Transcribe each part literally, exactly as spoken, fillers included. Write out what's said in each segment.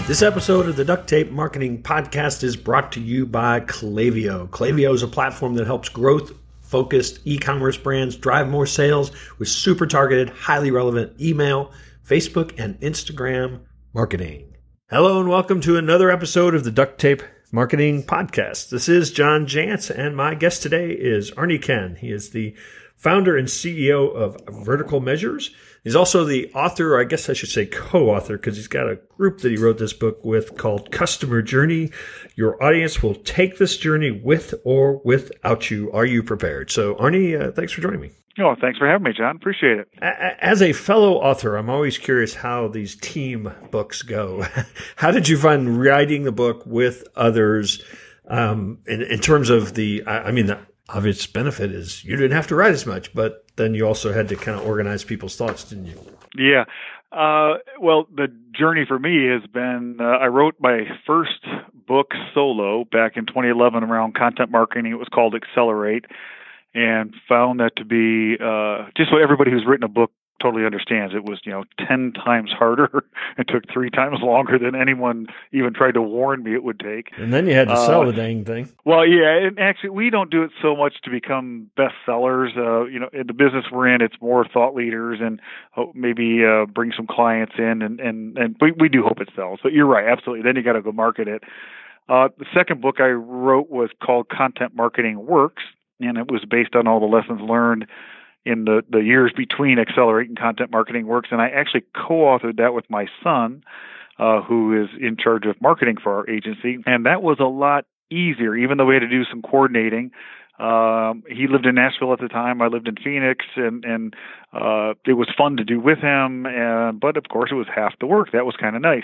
This episode of the Duct Tape Marketing Podcast is brought to you by Klaviyo. Klaviyo is a platform that helps growth-focused e-commerce brands drive more sales with super targeted, highly relevant email, Facebook, and Instagram marketing. Hello and welcome to another episode of the Duct Tape Marketing Podcast. This is John Jantsch, and my guest today is Arnie Ken. He is the founder and C E O of Vertical Measures. He's also the author, or I guess I should say co-author, because he's got a group that he wrote this book with called Customer Journey. Your audience will take this journey with or without you. Are you prepared? So, Arnie, uh, thanks for joining me. Oh, thanks for having me, John. Appreciate it. As a fellow author, I'm always curious how these team books go. How did you find writing the book with others um, in, in terms of the, I, I mean, the obvious benefit is you didn't have to write as much, but then you also had to kind of organize people's thoughts, didn't you? Yeah. Uh, well, the journey for me has been, uh, I wrote my first book solo back in twenty eleven around content marketing. It was called Accelerate, and found that to be uh, just what everybody who's written a book totally understands. It was, you know, ten times harder. It took three times longer than anyone even tried to warn me it would take. And then you had to uh, sell the dang thing. Well, yeah, and actually we don't do it so much to become bestsellers. Uh, you know, in the business we're in, it's more thought leaders and maybe uh, bring some clients in, and, and, and we, we do hope it sells. But you're right, absolutely. Then you got to go market it. Uh, the second book I wrote was called Content Marketing Works, and it was based on all the lessons learned in the, the years between Accelerate and Content Marketing Works. And I actually co-authored that with my son, uh, who is in charge of marketing for our agency. And that was a lot easier, even though we had to do some coordinating. Um, he lived in Nashville at the time. I lived in Phoenix, and, and uh, it was fun to do with him. And, but, of course, it was half the work. That was kind of nice.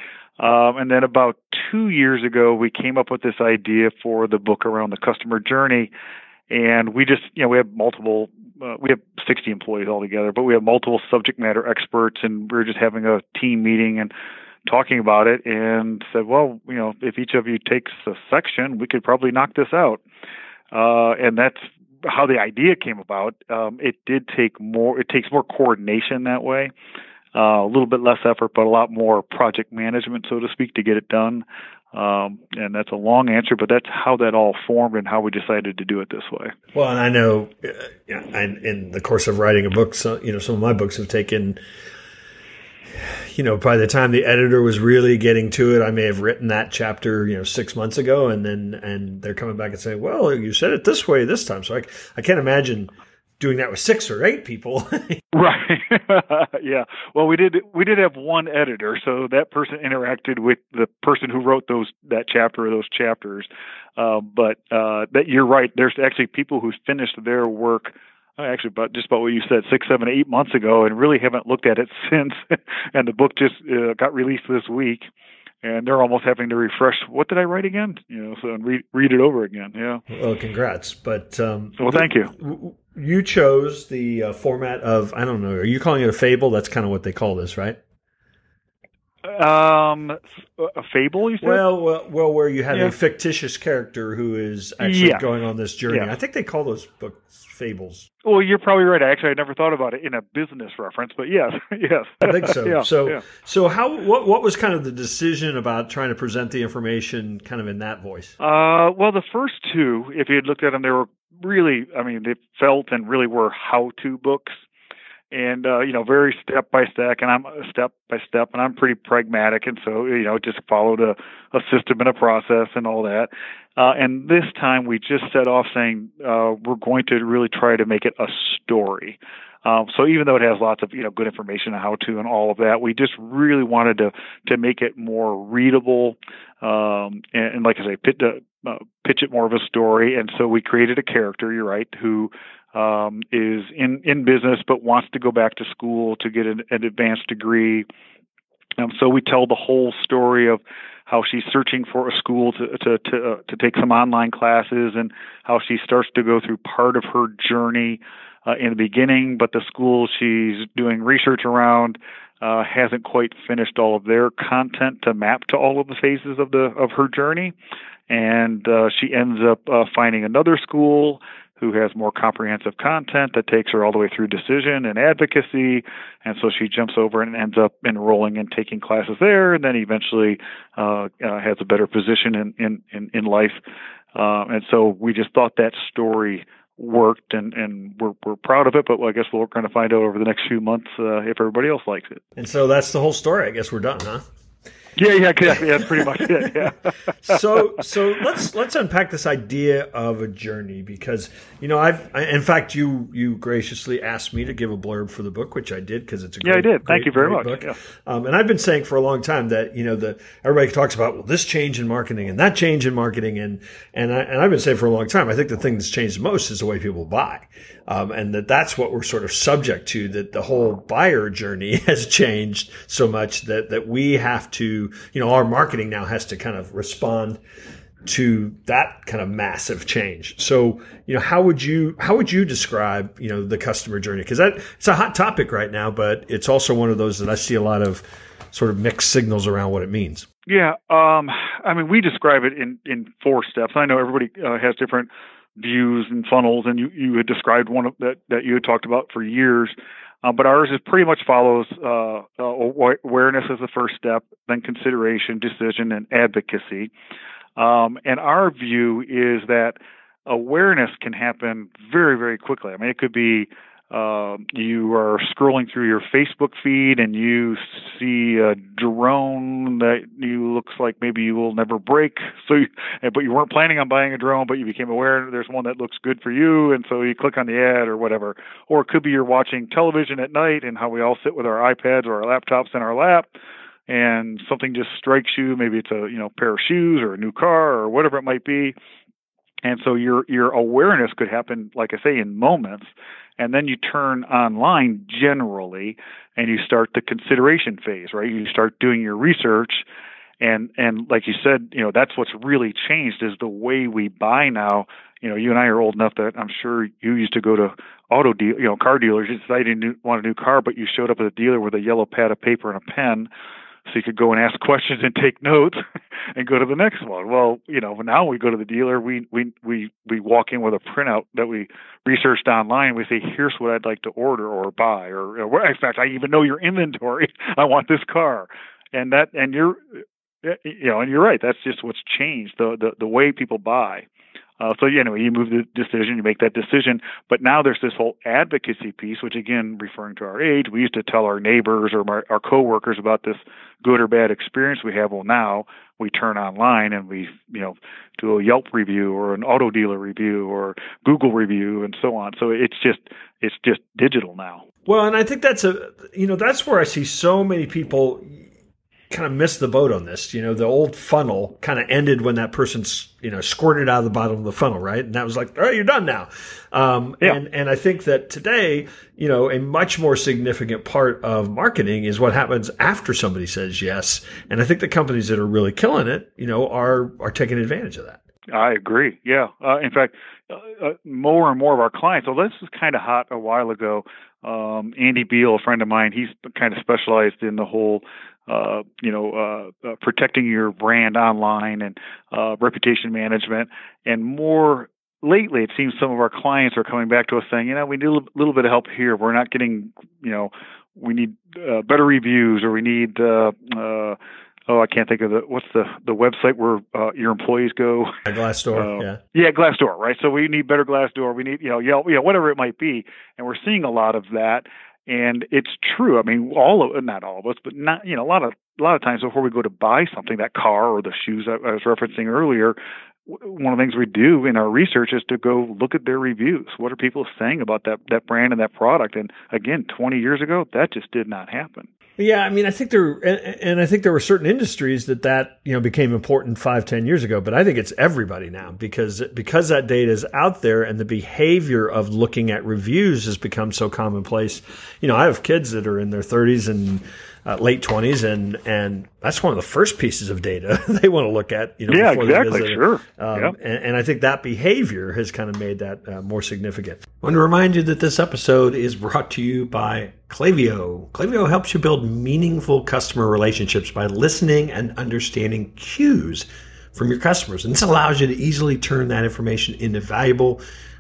Um, and then about two years ago, we came up with this idea for the book around the customer journey. And we just, you know, we have multiple, uh, we have sixty employees altogether, but we have multiple subject matter experts, and we were just having a team meeting and talking about it, and said, well, you know, if each of you takes a section, we could probably knock this out. Uh, and that's how the idea came about. Um, it did take more, it takes more coordination that way. Uh, a little bit less effort, but a lot more project management, so to speak, to get it done. Um, and that's a long answer, but that's how that all formed and how we decided to do it this way. Well, and I know, uh, yeah, and in the course of writing a book, so, you know, some of my books have taken, you know, by the time the editor was really getting to it, I may have written that chapter, you know, six months ago, and then and they're coming back and saying, well, you said it this way this time. So I, I can't imagine doing that with six or eight people. Right. Yeah. Well, we did we did have one editor, so that person interacted with the person who wrote those that chapter or those chapters. Uh, but uh, that you're right. There's actually people who finished their work uh, actually about just about what you said six, seven, eight months ago, and really haven't looked at it since. And the book just uh, got released this week. And they're almost having to refresh. What did I write again? You know, so and read read it over again. Yeah. Well, congrats. But um, well, thank you. You chose the uh, format of, I don't know. Are you calling it a fable? That's kind of what they call this, right? Um, a fable, you said? Well, well, well where you have yeah. a fictitious character who is actually yeah. going on this journey. Yeah. I think they call those books fables. Well, you're probably right. Actually, I never thought about it in a business reference, but yes, yes. I think so. yeah, so, yeah. so how? What? What was kind of the decision about trying to present the information kind of in that voice? Uh, well, the first two, if you had looked at them, they were really, I mean, they felt and really were how-to books. And, uh, you know, very step by step, and I'm step by step, and I'm pretty pragmatic. And so, you know, just followed a, a system and a process and all that. Uh, and this time we just set off saying, uh, we're going to really try to make it a story. Um, so even though it has lots of, you know, good information on how to and all of that, we just really wanted to, to make it more readable. Um, and, and like I say, pitch, uh, pitch it more of a story. And so we created a character, you're right, who, Um, is in, in business but wants to go back to school to get an, an advanced degree. Um, so we tell the whole story of how she's searching for a school to to to, uh, to take some online classes, and how she starts to go through part of her journey uh, in the beginning, but the school she's doing research around uh, hasn't quite finished all of their content to map to all of the phases of the of her journey. And uh, she ends up uh, finding another school who has more comprehensive content that takes her all the way through decision and advocacy. And so she jumps over and ends up enrolling and taking classes there, and then eventually uh, uh, has a better position in, in, in, in life. Uh, and so we just thought that story worked, and, and we're we're proud of it, but I guess we're going to find out over the next few months uh, if everybody else likes it. And so that's the whole story. I guess we're done, huh? Yeah, yeah, exactly. That's pretty much it. Yeah. so, so let's let's unpack this idea of a journey, because you know I've I, in fact you you graciously asked me to give a blurb for the book, which I did because it's a great, yeah I did. Thank great, you very much. Book. Yeah. Um, and I've been saying for a long time that you know the everybody talks about well this change in marketing and that change in marketing, and and I, and I've been saying for a long time I think the thing that's changed the most is the way people buy. Um, and that that's what we're sort of subject to, that the whole buyer journey has changed so much that, that we have to, you know, our marketing now has to kind of respond to that kind of massive change. So, you know, how would you, how would you describe, you know, the customer journey? Because that it's a hot topic right now, but it's also one of those that I see a lot of sort of mixed signals around what it means. Yeah. Um, I mean, we describe it in, in four steps. I know everybody uh, has different views and funnels, and you, you had described one of that, that you had talked about for years. Uh, but ours is pretty much follows uh, uh, awareness as the first step, then consideration, decision, and advocacy. Um, and our view is that awareness can happen very, very quickly. I mean, it could be uh, you are scrolling through your Facebook feed and you see a drone that you looks like maybe you will never break. So, you, but you weren't planning on buying a drone, but you became aware there's one that looks good for you, and so you click on the ad or whatever. Or it could be you're watching television at night, and how we all sit with our iPads or our laptops in our lap, and something just strikes you. Maybe it's a you know pair of shoes or a new car or whatever it might be. And so your your awareness could happen, like I say, in moments. And then you turn online generally, and you start the consideration phase, right? You start doing your research, and and like you said, you know that's what's really changed is the way we buy now. You know, you and I are old enough that I'm sure you used to go to auto deal, you know, car dealers. You decided you want a new car, but you showed up at a dealer with a yellow pad of paper and a pen, so you could go and ask questions and take notes and go to the next one. Well, you know, now we go to the dealer, we we we we walk in with a printout that we researched online. We say, here's what I'd like to order or buy, or, or in fact, I even know your inventory. I want this car, and that, and you're, you know, and you're right. That's just what's changed the the, the way people buy. Uh, so anyway, you move the decision, you make that decision, but now there's this whole advocacy piece, which again, referring to our age, we used to tell our neighbors or our, our coworkers about this good or bad experience we have. Well, now we turn online and we, you know, do a Yelp review or an auto dealer review or Google review and so on. So it's just, it's just digital now. Well, and I think that's a, you know, that's where I see so many people kind of missed the boat on this. You know, the old funnel kind of ended when that person, you know, squirted out of the bottom of the funnel, right? And that was like, all right, you're done now. Um, yeah. and, and I think that today, you know, a much more significant part of marketing is what happens after somebody says yes. And I think the companies that are really killing it, you know, are, are taking advantage of that. I agree. Yeah. Uh, in fact, uh, uh, more and more of our clients, well, this was kind of hot a while ago. Um, Andy Beal, a friend of mine, he's kind of specialized in the whole Uh, you know, uh, uh, protecting your brand online and uh, reputation management. And more lately, it seems some of our clients are coming back to us saying, you know, we need a little bit of help here. We're not getting, you know, we need uh, better reviews, or we need, uh, uh, oh, I can't think of the, what's the, the website where uh, your employees go? Glassdoor, uh, yeah. Yeah, Glassdoor, right? So we need better Glassdoor. We need, you know, Yelp, you know, whatever it might be. And we're seeing a lot of that. And it's true. I mean, all of, not all of us, but not, you know, a lot of, a lot of times before we go to buy something, that car or the shoes I, I was referencing earlier, one of the things we do in our research is to go look at their reviews. What are people saying about that, that brand and that product? And again, twenty years ago, that just did not happen. Yeah, I mean, I think there, and I think there were certain industries that that you know became important five, ten years ago. But I think it's everybody now because because that data is out there, and the behavior of looking at reviews has become so commonplace. You know, I have kids that are in their thirties and uh, late twenties, and and that's one of the first pieces of data they want to look at. You know, yeah, before exactly, they visit. Sure. Um, yep. and, and I think that behavior has kind of made that uh, more significant. I want to remind you that this episode is brought to you by Klaviyo. Klaviyo helps you build meaningful customer relationships by listening and understanding cues from your customers. And this allows you to easily turn that information into valuable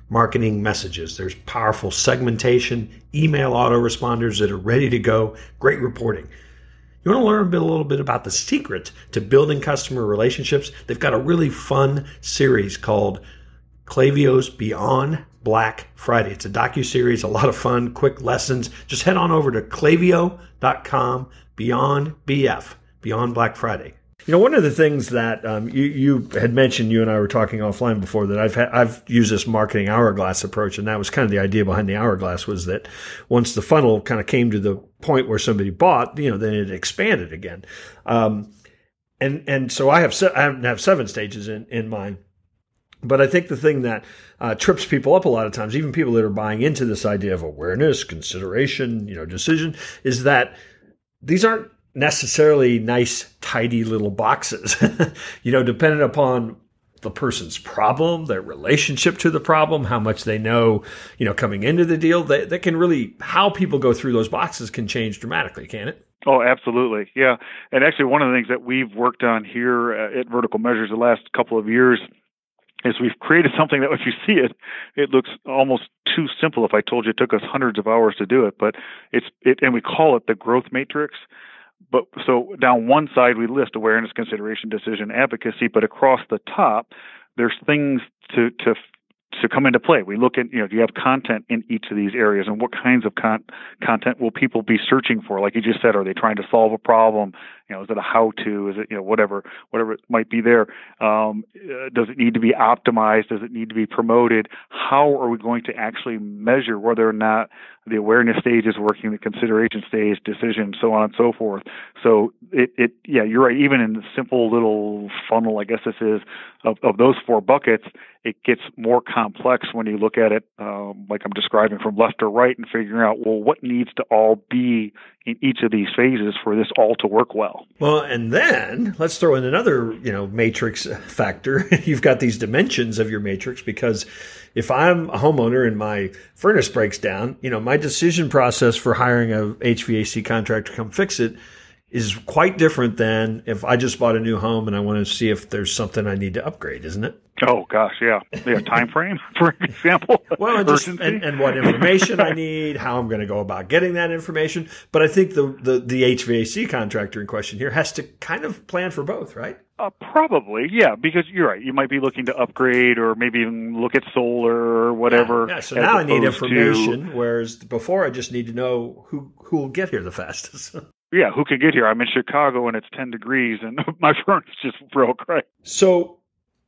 marketing messages. There's powerful segmentation, email autoresponders that are ready to go, great reporting. You want to learn a, bit, a little bit about the secret to building customer relationships? They've got a really fun series called Klaviyo's Beyond Black Friday. It's a docuseries, a lot of fun, quick lessons. Just head on over to klaviyo dot com, Beyond B F, Beyond Black Friday. You know, one of the things that um, you, you had mentioned, you and I were talking offline before, that I've had, I've used this marketing hourglass approach, and that was kind of the idea behind the hourglass, was that once the funnel kind of came to the point where somebody bought, you know, then it expanded again. Um, and and so I have se- I have seven stages in in mine. But I think the thing that uh, trips people up a lot of times, even people that are buying into this idea of awareness, consideration, you know, decision, is that these aren't necessarily nice, tidy little boxes, you know, dependent upon the person's problem, their relationship to the problem, how much they know, you know, coming into the deal. They, they can really, how people go through those boxes can change dramatically, can't it? Oh, absolutely. Yeah. And actually, one of the things that we've worked on here at Vertical Measures the last couple of years is we've created something that if you see it, it looks almost too simple. If I told you it took us hundreds of hours to do it, but it's it, and we call it the growth matrix. But so down one side, we list awareness, consideration, decision, advocacy, but across the top, there's things to, to, to come into play. We look at, you know, do you have content in each of these areas, and what kinds of con- content will people be searching for? Like you just said, are they trying to solve a problem? You know, is it a how-to? Is it, you know, whatever, whatever it might be there? Um, uh, does it need to be optimized? Does it need to be promoted? How are we going to actually measure whether or not the awareness stage is working, the consideration stage, decision, so on and so forth? So it, it, yeah, you're right. Even in the simple little funnel, I guess this is, of, of those four buckets, it gets more complex when you look at it, um, like I'm describing, from left to right, and figuring out, well, what needs to all be in each of these phases for this all to work well. Well, and then let's throw in another, you know, matrix factor. You've got these dimensions of your matrix, because if I'm a homeowner and my furnace breaks down, you know, my decision process for hiring a H V A C contractor to come fix it is quite different than if I just bought a new home and I want to see if there's something I need to upgrade, isn't it? Oh gosh, yeah. Yeah, time frame, for example. Well, and, just, and, and what information I need, how I'm going to go about getting that information. But I think the, the, the H V A C contractor in question here has to kind of plan for both, right? Uh, probably, yeah, because you're right. You might be looking to upgrade, or maybe even look at solar or whatever. Yeah, yeah. So now I need information, to, whereas before I just need to know who who will get here the fastest. Yeah, who can get here? I'm in Chicago and it's ten degrees and my furnace just broke, right? So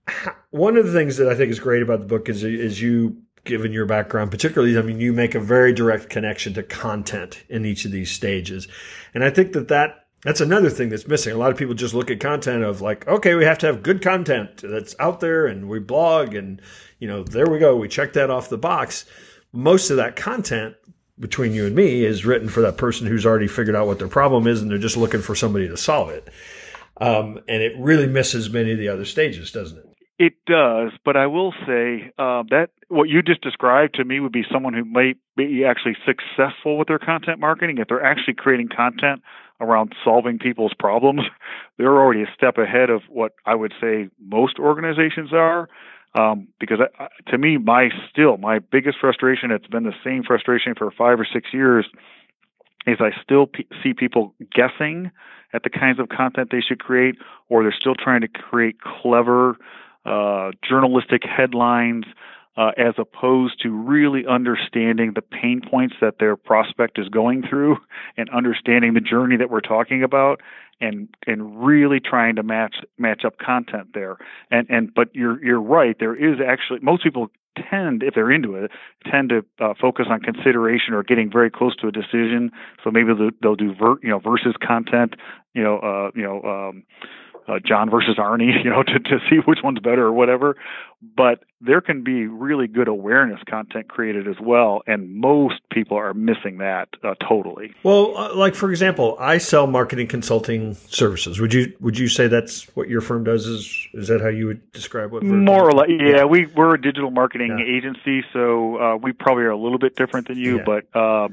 one of the things that I think is great about the book is, is you, given your background, particularly, I mean, you make a very direct connection to content in each of these stages. And I think that, that that's another thing that's missing. A lot of people just look at content of like, okay, we have to have good content that's out there, and we blog, and, you know, there we go. We check that off the box. Most of that content, between you and me, is written for that person who's already figured out what their problem is, and they're just looking for somebody to solve it. Um, and it really misses many of the other stages, doesn't it? It does, but I will say uh, that what you just described to me would be someone who might be actually successful with their content marketing. If they're actually creating content around solving people's problems, they're already a step ahead of what I would say most organizations are. Um, because I, to me, my still my biggest frustration, it's been the same frustration for five or six years, is I still p- see people guessing at the kinds of content they should create, or they're still trying to create clever uh, journalistic headlines, uh, as opposed to really understanding the pain points that their prospect is going through, and understanding the journey that we're talking about, and and really trying to match match up content there. And and but you're you're right. There is actually, most people tend, if they're into it, tend to uh, focus on consideration or getting very close to a decision. So maybe they'll, they'll do ver, you know versus content, you know uh, you know. Um, Uh, John versus Arnie, you know, to, to see which one's better or whatever. But there can be really good awareness content created as well, and most people are missing that uh, totally. Well, uh, like for example, I sell marketing consulting services. Would you would you say that's what your firm does? Is is that how you would describe what? More or less, yeah. yeah. We we're a digital marketing yeah. agency, so uh, we probably are a little bit different than you, yeah. but. Uh,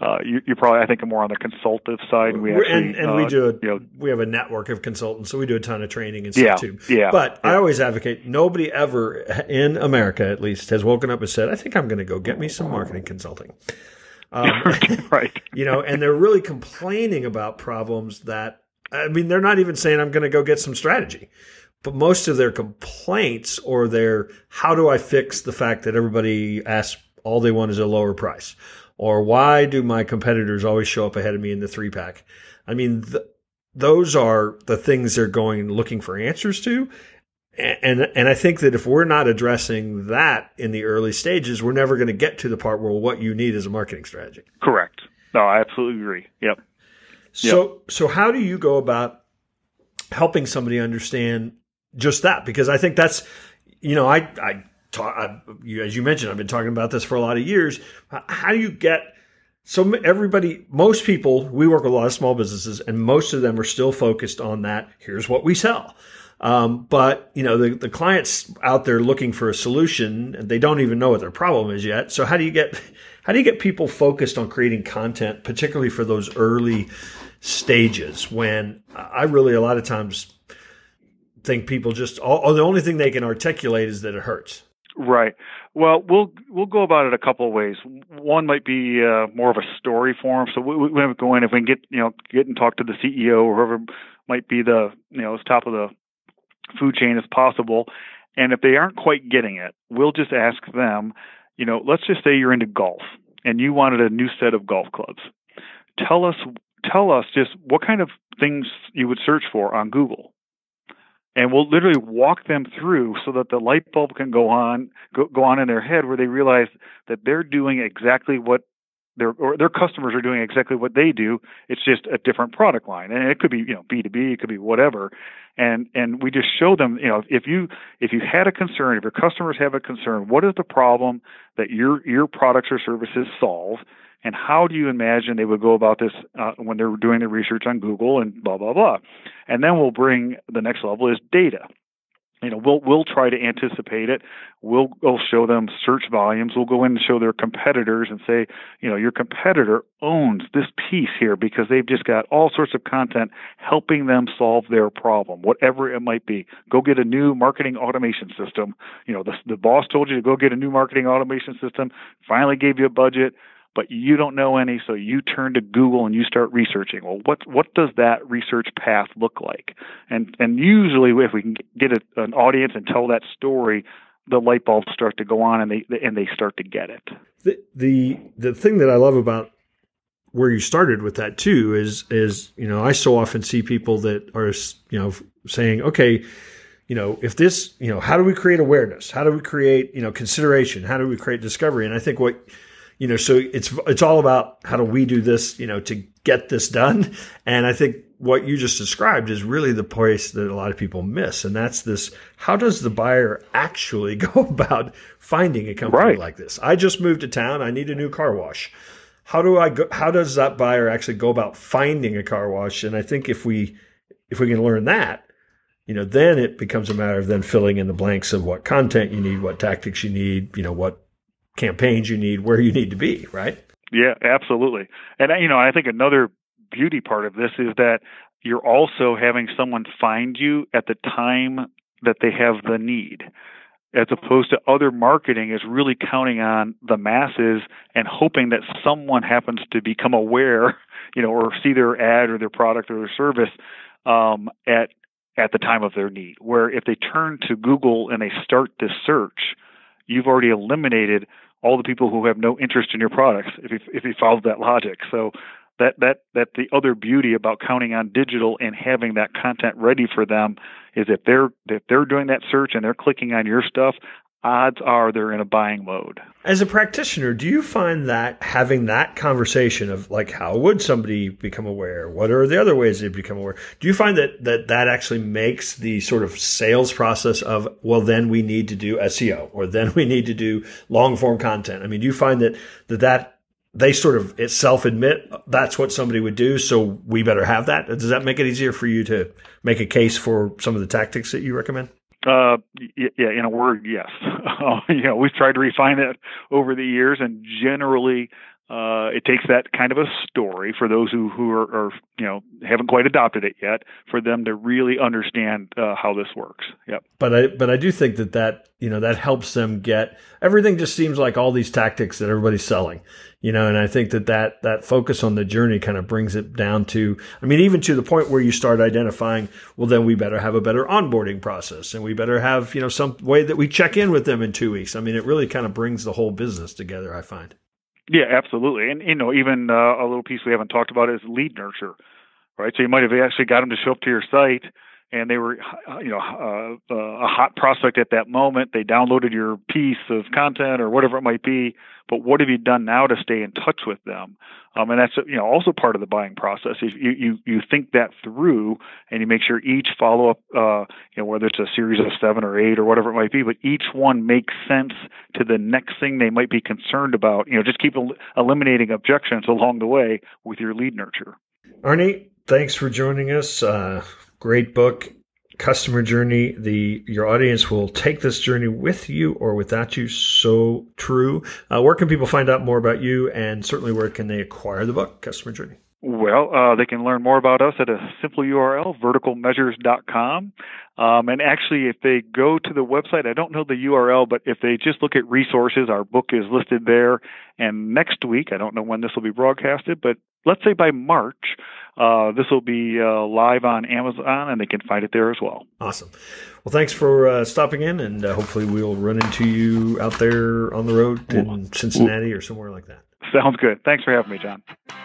uh, you, you're probably, I think, more on the consultative side. We actually, and and uh, we do, a, you know, we have a network of consultants, so we do a ton of training and stuff yeah, too. Yeah. But yeah. I always advocate, nobody ever in America, at least, has woken up and said, I think I'm going to go get me some marketing consulting. Um, right. You know, and they're really complaining about problems that, I mean, they're not even saying I'm going to go get some strategy. But most of their complaints or their, how do I fix the fact that everybody asks all they want is a lower price? Or why do my competitors always show up ahead of me in the three pack? I mean, th- those are the things they're going looking for answers to. And, and I think that if we're not addressing that in the early stages, we're never going to get to the part where what you need is a marketing strategy. Correct. No, I absolutely agree. Yep. So, yep. so how do you go about helping somebody understand just that? Because I think that's, you know, I, I, talk, I you, as you mentioned, I've been talking about this for a lot of years. How do you get, so everybody, most people, we work with a lot of small businesses, and most of them are still focused on that. Here's what we sell. Um, but, you know, the, the client's out there looking for a solution, and they don't even know what their problem is yet. So how do you get, how do you get people focused on creating content, particularly for those early stages when I really, a lot of times, think people just, all, the only thing they can articulate is that it hurts. Right. Well, we'll we'll go about it a couple of ways. One might be uh, more of a story form. So we, we have go in, if we can get you know get and talk to the C E O or whoever might be the you know as top of the food chain as possible, and if they aren't quite getting it, we'll just ask them. You know, let's just say you're into golf and you wanted a new set of golf clubs. Tell us tell us just what kind of things you would search for on Google. And we'll literally walk them through so that the light bulb can go on, go, go on in their head, where they realize that they're doing exactly what their or their customers are doing exactly what they do. It's just a different product line, and it could be you know B two B, it could be whatever. And and we just show them, you know, if you if you had a concern, if your customers have a concern, what is the problem that your your products or services solve? And how do you imagine they would go about this uh, when they're doing the research on Google and blah, blah, blah. And then we'll bring the next level is data. You know, we'll we'll try to anticipate it. We'll, we'll show them search volumes. We'll go in and show their competitors and say, you know, your competitor owns this piece here because they've just got all sorts of content helping them solve their problem, whatever it might be. Go get a new marketing automation system. You know, the, the boss told you to go get a new marketing automation system, finally gave you a budget, but you don't know any, so you turn to Google and you start researching. Well, what what does that research path look like? And and usually, if we can get a, an audience and tell that story, the light bulbs start to go on, and they and they start to get it. The the the thing that I love about where you started with that too is is you know I so often see people that are you know saying, okay, you know if this you know how do we create awareness? How do we create you know consideration? How do we create discovery? And I think what You know, so it's it's all about how do we do this, you know, to get this done. And I think what you just described is really the place that a lot of people miss. And that's this, how does the buyer actually go about finding a company right. like this? I just moved to town. I need a new car wash. How do I go, how does that buyer actually go about finding a car wash? And I think if we if we can learn that, you know, then it becomes a matter of then filling in the blanks of what content you need, what tactics you need, you know, what campaigns you need, where you need to be, right? Yeah, absolutely. And, you know, I think another beauty part of this is that you're also having someone find you at the time that they have the need, as opposed to other marketing is really counting on the masses and hoping that someone happens to become aware, you know, or see their ad or their product or their service um, at at the time of their need. Where if they turn to Google and they start this search, you've already eliminated all the people who have no interest in your products if you, if you follow that logic. So that that that the other beauty about counting on digital and having that content ready for them is if they're if they're doing that search and they're clicking on your stuff, odds are they're in a buying mode. As a practitioner, do you find that having that conversation of like, how would somebody become aware? What are the other ways they become aware? Do you find that that, that actually makes the sort of sales process of, well, then we need to do S E O or then we need to do long form content? I mean, do you find that that, that they sort of itself admit that's what somebody would do, so we better have that? Does that make it easier for you to make a case for some of the tactics that you recommend? Uh, yeah, in a word, yes. Uh, you know, we've tried to refine it over the years, and generally, Uh, it takes that kind of a story for those who, who are, are, you know, haven't quite adopted it yet, for them to really understand uh, how this works. Yep. But I, but I do think that that, you know, that helps them get, everything just seems like all these tactics that everybody's selling, you know, and I think that that, that focus on the journey kind of brings it down to, I mean, even to the point where you start identifying, well, then we better have a better onboarding process, and we better have, you know, some way that we check in with them in two weeks. I mean, it really kind of brings the whole business together, I find. Yeah, absolutely. And, you know, even uh, a little piece we haven't talked about is lead nurture, right? So you might have actually got them to show up to your site, and they were, you know, uh, uh, a hot prospect at that moment. They downloaded your piece of content or whatever it might be, but what have you done now to stay in touch with them? Um, and that's, you know, also part of the buying process. If you, you, you think that through, and you make sure each follow-up, uh, you know, whether it's a series of seven or eight or whatever it might be, but each one makes sense to the next thing they might be concerned about. You know, just keep el- eliminating objections along the way with your lead nurture. Arnie, thanks for joining us. Uh, great book, Customer Journey. The your audience will take this journey with you or without you. So true. Uh, where can people find out more about you, and certainly where can they acquire the book, Customer Journey? Well, uh, they can learn more about us at a simple U R L, vertical measures dot com. Um, and actually, if they go to the website, I don't know the U R L, but if they just look at resources, our book is listed there. And next week, I don't know when this will be broadcasted, but let's say by March, uh, this will be uh, live on Amazon, and they can find it there as well. Awesome. Well, thanks for uh, stopping in, and uh, hopefully we'll run into you out there on the road in Cincinnati or somewhere like that. Sounds good. Thanks for having me, John.